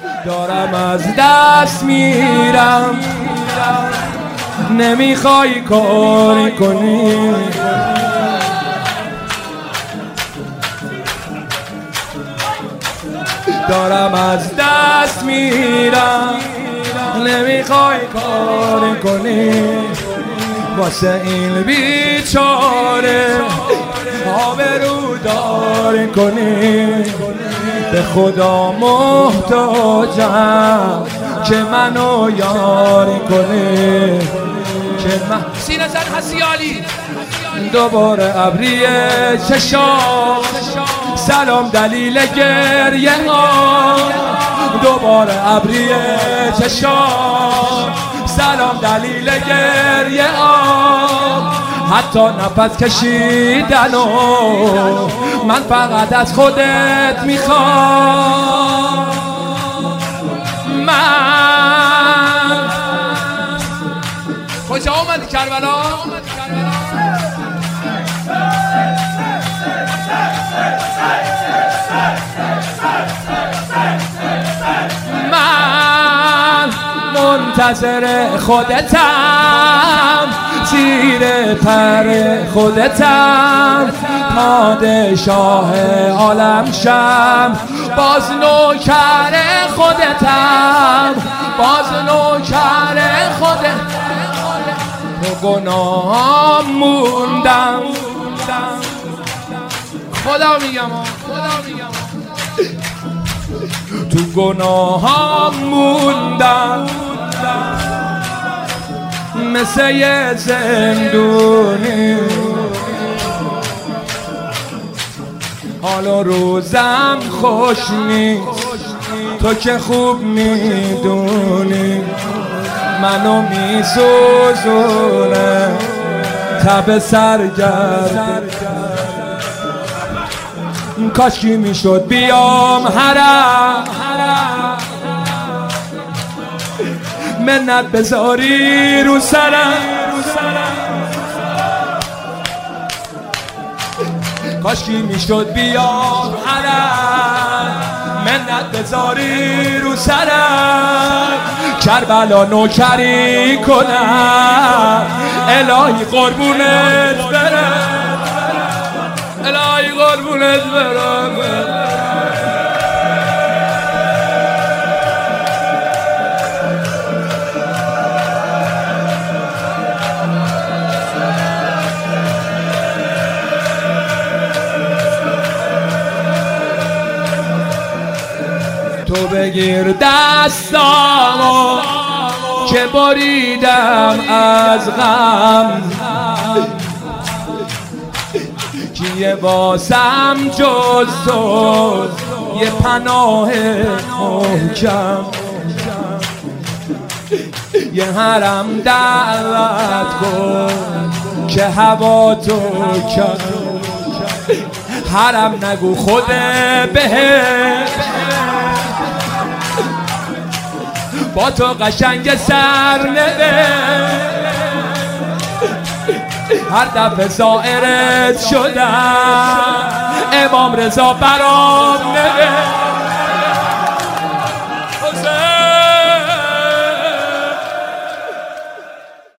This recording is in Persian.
دارم از دست میرم، نمیخوای کاری کنی. دارم از دست میرم، نمیخوای کاری کنی. واسه این بیچاره آبرو داری کنی. به خدا محتاجم که منو یاری کنی. که من سینه زن حسیالی دوباره ابری چشام، سلام دلیل گریه ها. دوباره ابری چشام، سلام دلیل گریه ها. حتی نفس کشیدن و من فقط از خودت میخوام. من کجا اومدی کربلا؟ من منتظر خودتم، زیر پر خودتم، پادشاه عالم شم. باز نوکر خودتم، باز نوکر خودتم. تو گناهم موندم، خدا میگم تو گناهم موندم. مثل یه زندونی حال و روزم خوش نیست. تو که خوب میدونی منو میسوزونه تب سرگرد. کاشکی میشد بیام حرم، منت بذاری رو سرم. کاشکی میشد بیام حرم، منت بذاری رو سرم. کربلا نوکری کنم، الهی قربونت برم، الهی قربونت برم. تو بگیر دستامو که بریدم از غم. کیه واسم جز تو یه پناه محکم. یه حرم دعوت کن که هوا تو کن. حرم نگو خود بهش، با تو قشنگ سر نده. هر دفعه زائرت شدم امام رضا برام نده.